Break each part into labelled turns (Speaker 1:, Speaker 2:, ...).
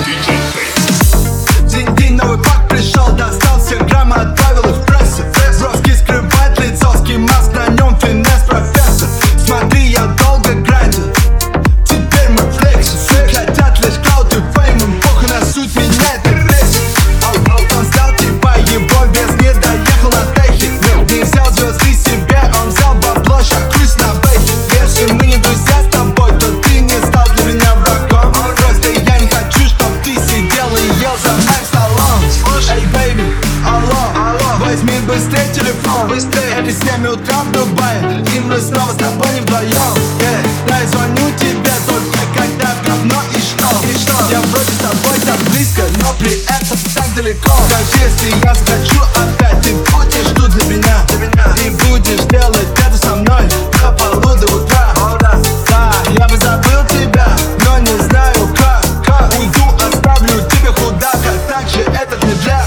Speaker 1: День, новый пак пришел, достал все граммы, отправил их в прессу. Броски скрывает лицо, ски-маск, на нем финес профессор. Смотри, я долго грандил, теперь мы флексим. Хотят лишь клауд и фейм, им похуй на суть, меня это бесит. Он стал типа его без, не доехал на техе. Не взял звезды себе, он взял бабло, щакусь на бейте. Если мы не друзья с тобой, то ты не стал для меня врагом. Просто я не хочу, чтоб ты сидел и ел за моим столом. Эй, бэйби, алло, возьми быстрее телефон. Это 7 утра в Дубае, и мы снова с тобой не вдвоем. Я звоню тебе только когда говно и что? Я вроде с тобой так близко, но при этом так далеко. Даже если я захочу опять, ты будешь тут для меня. И будешь делать это со мной до полу до утра. Да, я бы забыл тебя, но не знаю как. Уйду, оставлю тебе худака, так же этот медляк.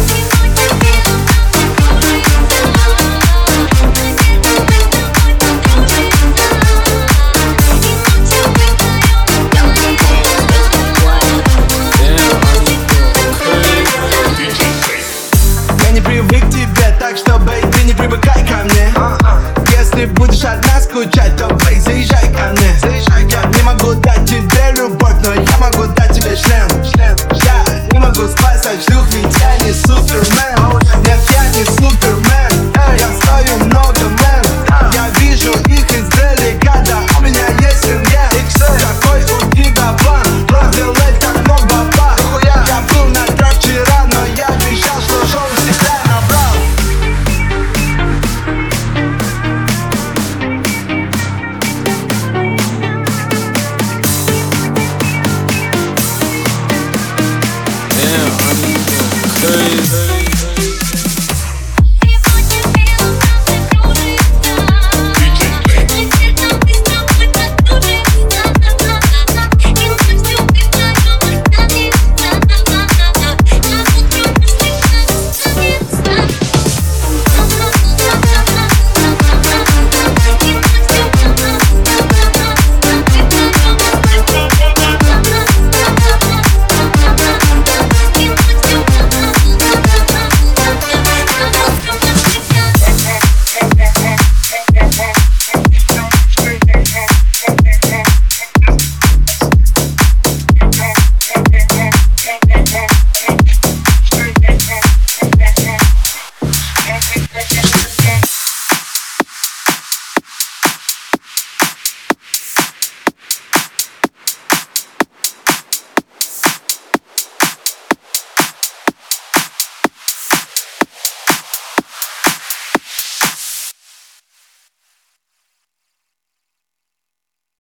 Speaker 1: Так что, бейби, не привыкай ко мне. Если будешь одна скучать, то, бей, заезжай ко мне. Я не могу дать тебе любовь, но я могу дать тебе член. Я не могу спать, шлюх, ведь я не супер.